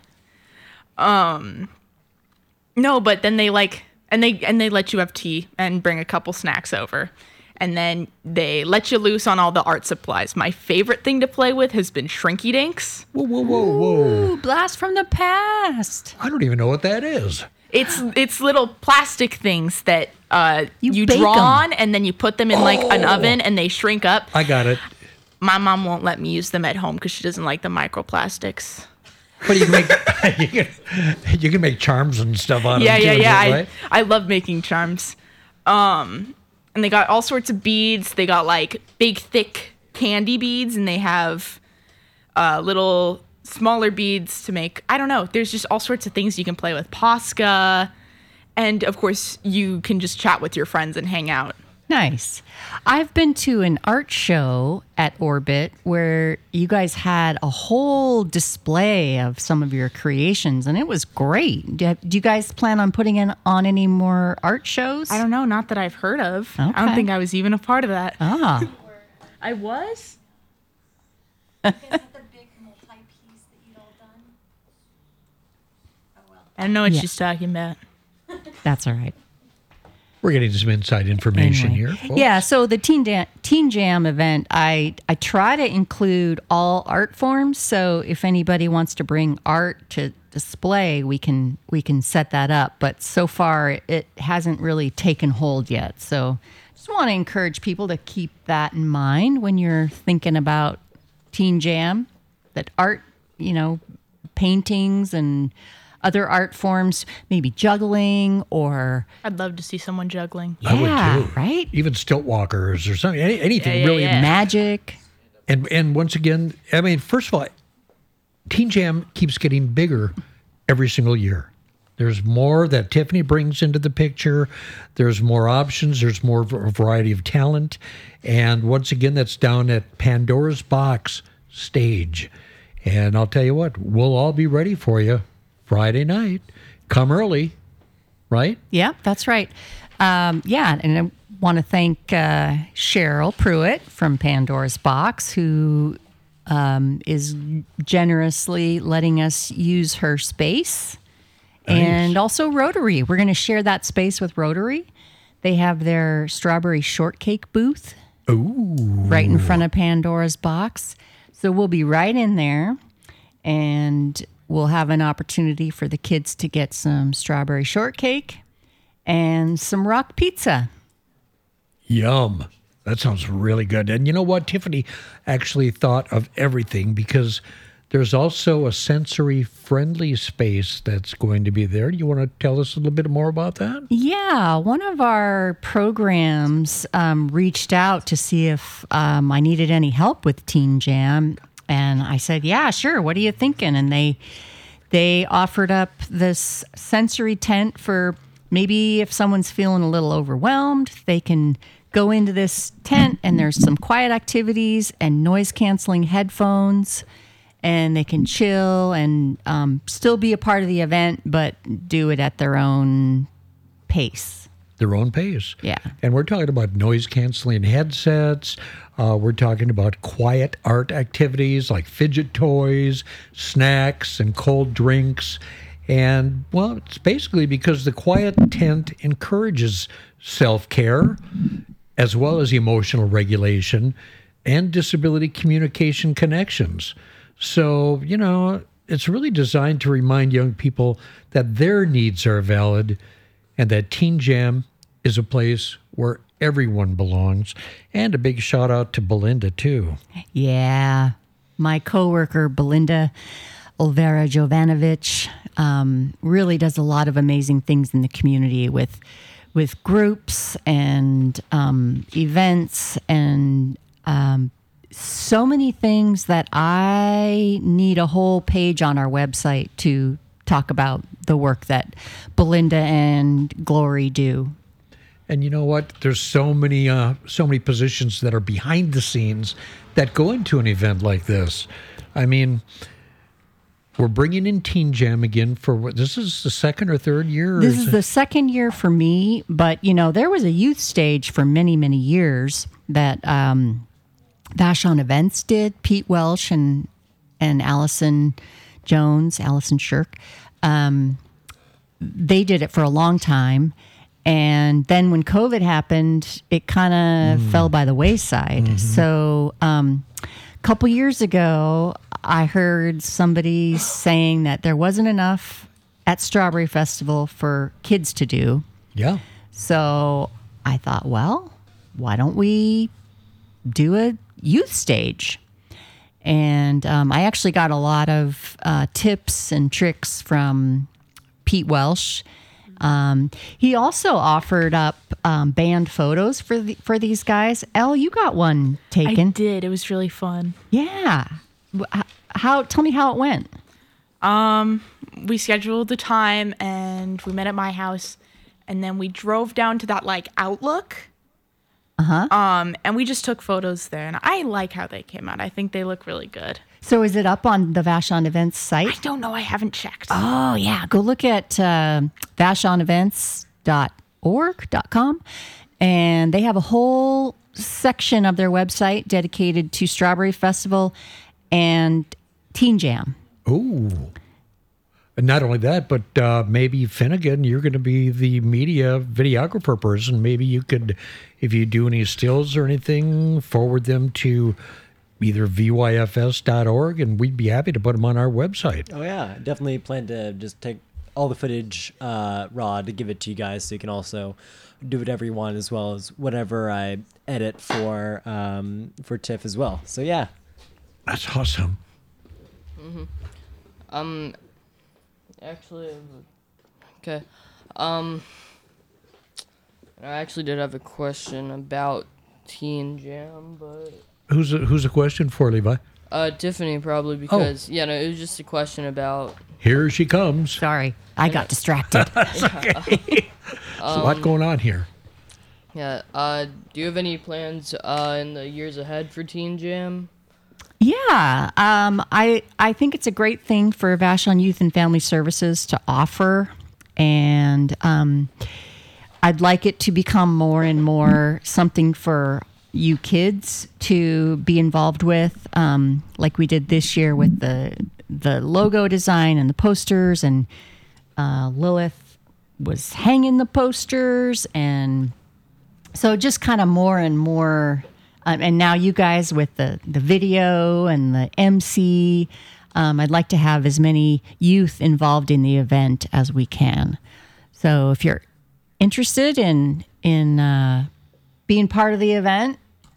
No, but then they like, and they let you have tea and bring a couple snacks over. And then they let you loose on all the art supplies. My favorite thing to play with has been Shrinky Dinks. Whoa, whoa, whoa, whoa. Ooh, blast from the past. I don't even know what that is. It's little plastic things that you bake draw 'em. on, and then you put them in like an oven, and they shrink up. I got it. My mom won't let me use them at home because she doesn't like the microplastics. But you can make you can make charms and stuff out of Yeah, them. yeah, too, yeah. right? I love making charms. And they got all sorts of beads. They got like big, thick candy beads, and they have little smaller beads to make. I don't know. There's just all sorts of things you can play with. Posca. And of course, you can just chat with your friends and hang out. Nice. I've been to an art show at Orbit where you guys had a whole display of some of your creations, and it was great. Do you guys plan on putting on any more art shows? I don't know. Not that I've heard of. Okay. I don't think I was even a part of that. Ah. I was? I don't know what Yeah. she's talking about. That's all right. We're getting some inside information Anyway. here. Folks. Yeah, so the Teen Jam event, I try to include all art forms. So if anybody wants to bring art to display, we can set that up. But so far, it hasn't really taken hold yet. So just want to encourage people to keep that in mind when you're thinking about Teen Jam. That art, paintings and other art forms, maybe juggling or I'd love to see someone juggling. I yeah, would too. right? Even stilt walkers or something. Anything Yeah, really. yeah. Magic. And once again, I mean, first of all, Teen Jam keeps getting bigger every single year. There's more that Tiffany brings into the picture. There's more options. There's more variety of talent. And once again, that's down at Pandora's Box stage. And I'll tell you what, we'll all be ready for you Friday night. Come early, right? Yeah, that's right. And I want to thank Cheryl Pruitt from Pandora's Box, who is generously letting us use her space. Nice. And also Rotary. We're going to share that space with Rotary. They have their strawberry shortcake booth right in front of Pandora's Box. So we'll be right in there, and we'll have an opportunity for the kids to get some strawberry shortcake and some rock pizza. Yum. That sounds really good. And you know what? Tiffany actually thought of everything because there's also a sensory-friendly space that's going to be there. You want to tell us a little bit more about that? Yeah, one of our programs reached out to see if I needed any help with Teen Jam. And I said, yeah, sure. What are you thinking? And they offered up this sensory tent for maybe if someone's feeling a little overwhelmed, they can go into this tent and there's some quiet activities and noise canceling headphones, and they can chill and still be a part of the event, but do it at their own pace. Their own pace. Yeah. And we're talking about noise canceling headsets. We're talking about quiet art activities like fidget toys, snacks, and cold drinks. And, well, it's basically because the quiet tent encourages self-care as well as emotional regulation and disability communication connections. So, it's really designed to remind young people that their needs are valid and that Teen Jam is a place where everyone belongs. And a big shout out to Belinda, too. Yeah. My coworker, Belinda Olvera Jovanovic, really does a lot of amazing things in the community with groups and events and so many things that I need a whole page on our website to talk about the work that Belinda and Glory do. And you know what? There's so many positions that are behind the scenes that go into an event like this. I mean, we're bringing in Teen Jam again this is the second or third year? This is the second year for me, but there was a youth stage for many, many years that Vashon Events did. Pete Welsh and Allison Shirk. They did it for a long time. And then when COVID happened, it kind of fell by the wayside. Mm-hmm. So a couple years ago, I heard somebody saying that there wasn't enough at Strawberry Festival for kids to do. Yeah. So I thought, well, why don't we do a youth stage? And I actually got a lot of tips and tricks from Pete Welsh. He also offered up band photos for these guys. Elle, you got one taken. I did. It was really fun. Yeah. Tell me how it went. We scheduled the time and we met at my house, and then we drove down to that Outlook. And we just took photos there, and I like how they came out. I think they look really good. So is it up on the Vashon Events site? I don't know. I haven't checked. Oh, yeah. Go look at vashonevents.org.com, and they have a whole section of their website dedicated to Strawberry Festival and Teen Jam. Ooh. And not only that, but maybe Finnegan, you're going to be the media videographer person. Maybe you could, if you do any stills or anything, forward them to either vyfs.org, and we'd be happy to put them on our website. Oh, yeah. Definitely plan to just take all the footage raw to give it to you guys, so you can also do whatever you want, as well as whatever I edit for TIFF as well. So, yeah. That's awesome. Mm-hmm. Actually, okay. I actually did have a question about Teen Jam, but who's the question for, Levi? Tiffany, probably, because it was just a question about. Here she comes. Sorry, I got distracted. That's okay. There's a lot going on here. Yeah. Do you have any plans in the years ahead for Teen Jam? Yeah, I think it's a great thing for Vashon Youth and Family Services to offer, and I'd like it to become more and more something for you kids to be involved with, like we did this year with the logo design and the posters, and Lilith was hanging the posters, and so just kind of more and more. And now you guys with the video and the MC, I'd like to have as many youth involved in the event as we can. So if you're interested in being part of the event,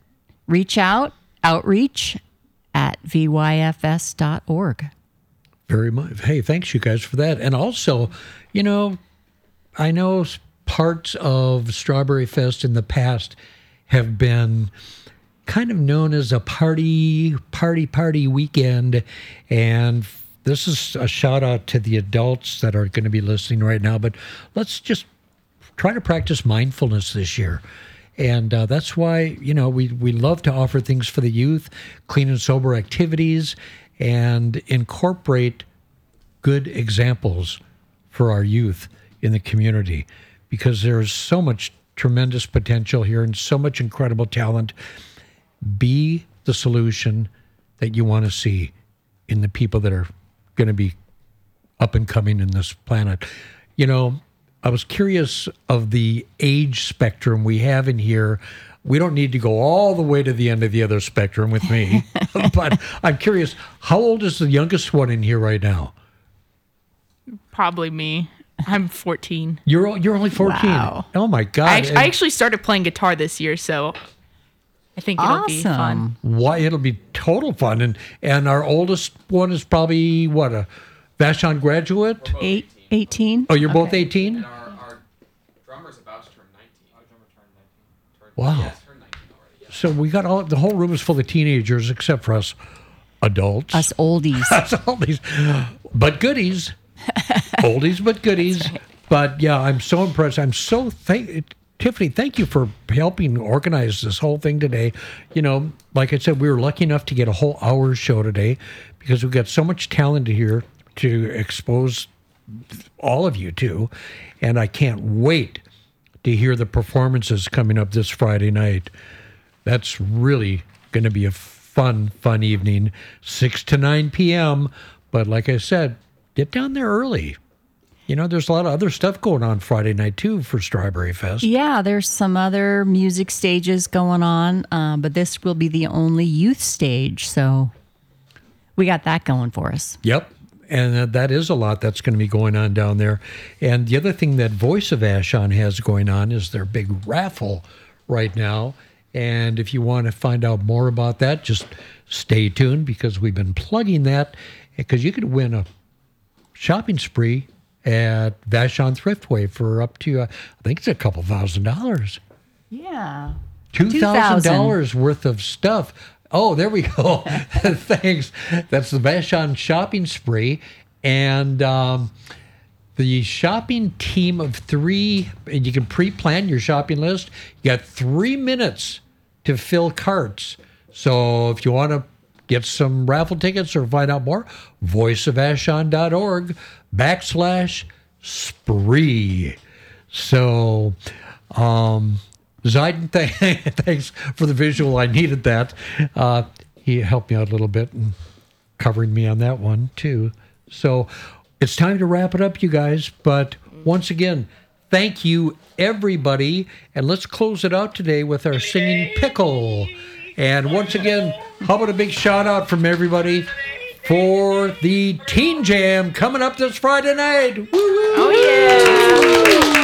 outreach at vyfs.org. Very much. Hey, thanks you guys for that. And also, I know parts of Strawberry Fest in the past have been kind of known as a party weekend, and this is a shout out to the adults that are going to be listening right now, but let's just try to practice mindfulness this year. And that's why, we love to offer things for the youth, clean and sober activities, and incorporate good examples for our youth in the community, because there's so much tremendous potential here and so much incredible talent. Be the solution that you want to see in the people that are going to be up and coming in this planet. You know, I was curious of the age spectrum we have in here. We don't need to go all the way to the end of the other spectrum with me, but I'm curious, how old is the youngest one in here right now? Probably me. I'm 14. You're only 14. Wow. Oh my God! I actually started playing guitar this year, so I think it'll be fun. Why, it'll be total fun, and our oldest one is probably what, a Vashon graduate? 18. Oh, you're both 18. And our drummer's about to turn 19. Our drummer turned 19. Wow. Yeah, turned 19 already. Yeah. So we got the whole room is full of teenagers except for us adults. Us oldies. Us oldies, but goodies. Oldies but goodies. Right. But yeah, I'm so impressed. I'm so Tiffany, thank you for helping organize this whole thing today. You know, like I said, we were lucky enough to get a whole hour show today because we've got so much talent here to expose all of you to. And I can't wait to hear the performances coming up this Friday night. That's really going to be a fun evening, 6 to 9 p.m. But like I said, get down there early. You know, there's a lot of other stuff going on Friday night, too, for Strawberry Fest. Yeah, there's some other music stages going on, but this will be the only youth stage, so we got that going for us. Yep, and that is a lot that's going to be going on down there. And the other thing that Voice of Vashon has going on is their big raffle right now. And if you want to find out more about that, just stay tuned because we've been plugging that because you could win a shopping spree at Vashon Thriftway for up to, I think it's a couple $1,000. Yeah. $2,000 worth of stuff. Oh, there we go. Thanks. That's the Vashon shopping spree. And the shopping team of 3, and you can pre-plan your shopping list. You got 3 minutes to fill carts. So if you want to get some raffle tickets or find out more, voiceofvashon.org/spree. So, Zayden, thanks for the visual. I needed that. He helped me out a little bit and covering me on that one, too. So it's time to wrap it up, you guys. But once again, thank you, everybody. And let's close it out today with our singing pickle. And once again, how about a big shout out from everybody for the Teen Jam coming up this Friday night. Woo-woo! Oh, yeah.